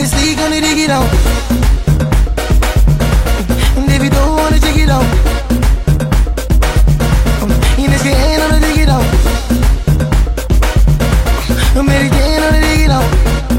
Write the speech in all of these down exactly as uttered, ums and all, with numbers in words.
J-Sleek gonna dig it out. And if you don't wanna dig it out, you just get in on the dig it out. Mary Jane on the dig it out.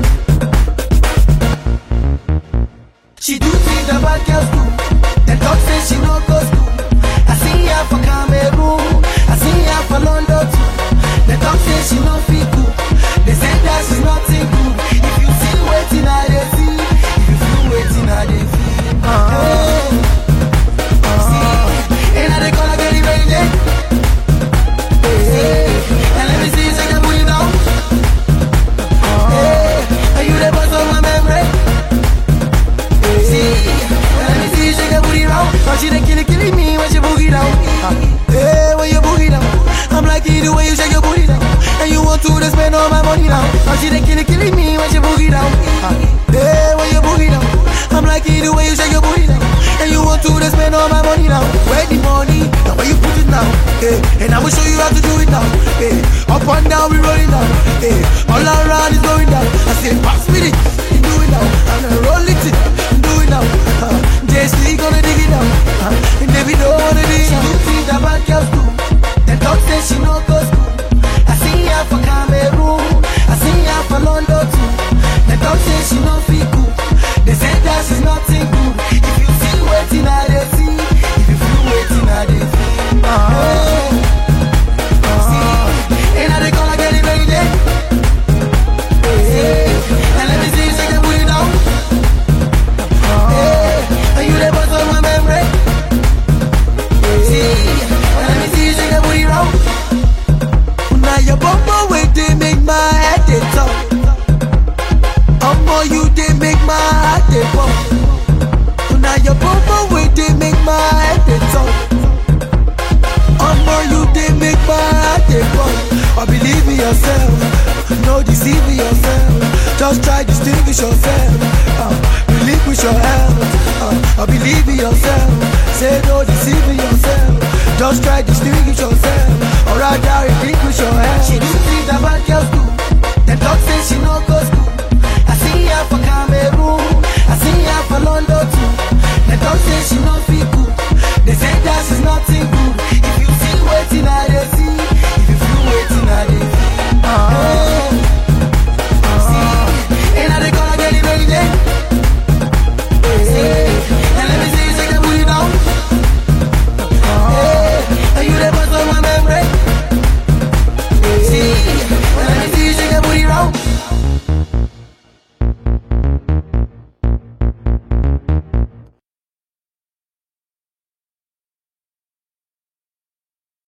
She do things that bad girls do. The dog says she no go school. I see her for Cameroon, I see her for London too. The dog says she no fit cool. They say that she's nothing good. If you see waiting I dey see, if you feel waiting I dey feel. Uh-huh. Hey. Uh-huh. See, and I dey call her Kelly Mary Jane. Hey. And let me see you shake your booty down. Uh-huh. Hey. And you the boss of my memory. Hey. See, and let me see you shake your booty round. Now she dey kill it, killing me when she boogie down. Hey, when you boogie down, I'm like you the way you shake your booty down. And you want to just spend all my money now. Now she dey kill it, killing me when she boogie down. Hey, when you boogie down, I'm like you the way you shake your booty down. And you want to just spend all my money now. Where the money? Now where you put it now? Hey, and I will show you how to do it now. Hey, up and down we rolling down. Hey, all around is going down. I say pass with it, you do it now. I'm gonna roll it, do it now. Uh, J-Sleek gonna dig it down. Uh, and if you don't wanna dig it, you see that bad girls do. The dog says she no go school. I see her for Cameroon, I see her for London too. The dog says she no fit cool. They say that she's nothing good. If you see waiting I dey see, if you feel waiting I dey feel. Uh-huh. Hey. Uh-huh. See, and I dey call her Kelly Mary Jane. Hey. And let me see you shake your booty down. Uh-huh. Hey. And you the boss of my memory. See, and let me see you shake your booty round. Now your bumper way they make my head they talk. Omo you they make my heart they pump. Now your bumper way they make my head they talk. Omo you they make my heart they pump. Or believe in yourself, no deceive yourself. Just try distinguish yourself. Uh, believe with your health. Uh, or believe in yourself. Say no deceive yourself. Just try distinguish yourself. Or rather relinquish your health. She do things that bad girls do. The dog says she no go school.